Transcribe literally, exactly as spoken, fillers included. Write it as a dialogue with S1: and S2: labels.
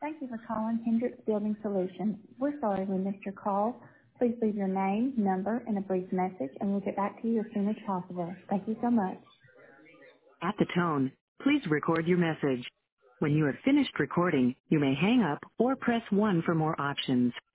S1: Thank you for calling Hendricks Building Solutions. We're sorry we missed your call. Please leave your name, number, and a brief message, and we'll get back to you as soon as possible. Thank you so much.
S2: At the tone, please record your message. When you have finished recording, you may hang up or press one for more options.